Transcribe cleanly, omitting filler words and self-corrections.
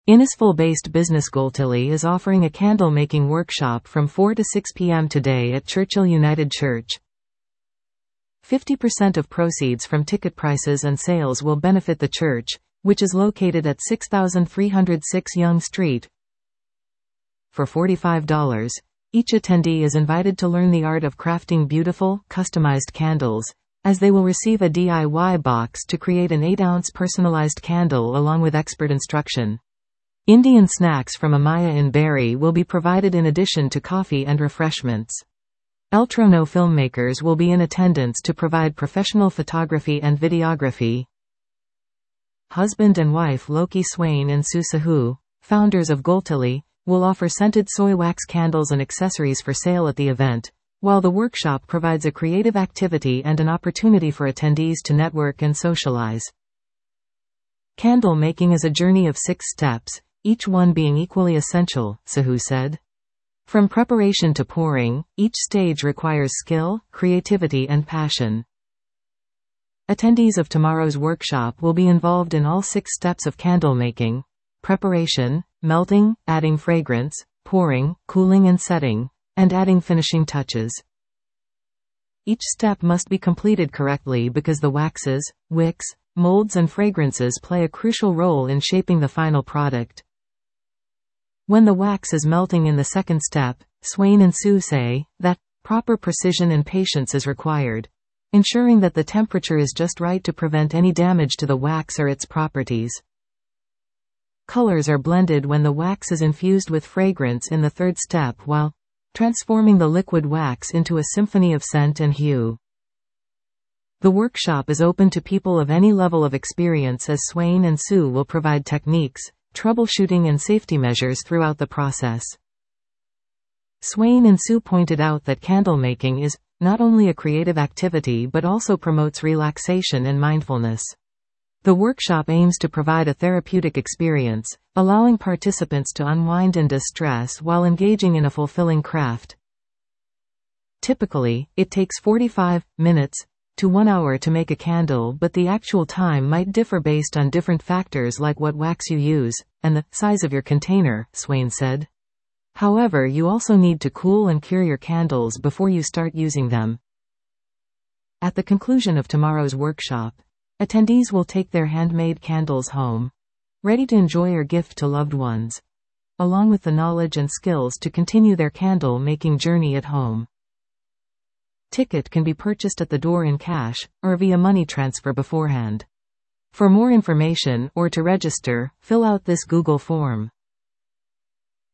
Innisfil-based business Goltilly is offering a candle-making workshop from 4 to 6 p.m. today at Churchill United Church. 50% of proceeds from ticket prices and sales will benefit the church, which is located at 6306 Yonge Street. For $45, each attendee is invited to learn the art of crafting beautiful, customized candles, as they will receive a DIY box to create an 8-ounce personalized candle along with expert instruction. Indian snacks from Amaya in Barrie will be provided in addition to coffee and refreshments. Eltrono filmmakers will be in attendance to provide professional photography and videography. Husband and wife Loki Swain and Sue Sahu, founders of Goltilly, will offer scented soy wax candles and accessories for sale at the event, while the workshop provides a creative activity and an opportunity for attendees to network and socialize. Candle making is a journey of 6 steps, each one being equally essential, Sahu said. From preparation to pouring, each stage requires skill, creativity and passion. Attendees of tomorrow's workshop will be involved in all 6 steps of candle making: preparation, melting, adding fragrance, pouring, cooling and setting, and adding finishing touches. Each step must be completed correctly because the waxes, wicks, molds and fragrances play a crucial role in shaping the final product. When the wax is melting in the second step, Swain and Sue say that proper precision and patience is required, ensuring that the temperature is just right to prevent any damage to the wax or its properties. Colors are blended when the wax is infused with fragrance in the third step while transforming the liquid wax into a symphony of scent and hue. The workshop is open to people of any level of experience as Swain and Sue will provide techniques, troubleshooting and safety measures throughout the process. Swain and Sue pointed out that candle making is not only a creative activity but also promotes relaxation and mindfulness. The workshop aims to provide a therapeutic experience, allowing participants to unwind and distress while engaging in a fulfilling craft. Typically, it takes 45 minutes to 1 hour to make a candle, but the actual time might differ based on different factors like what wax you use and the size of your container, Swain said. However, you also need to cool and cure your candles before you start using them. At the conclusion of tomorrow's workshop, attendees will take their handmade candles home, ready to enjoy or gift to loved ones, along with the knowledge and skills to continue their candle-making journey at home. Ticket can be purchased at the door in cash, or via money transfer beforehand. For more information or to register, fill out this Google form.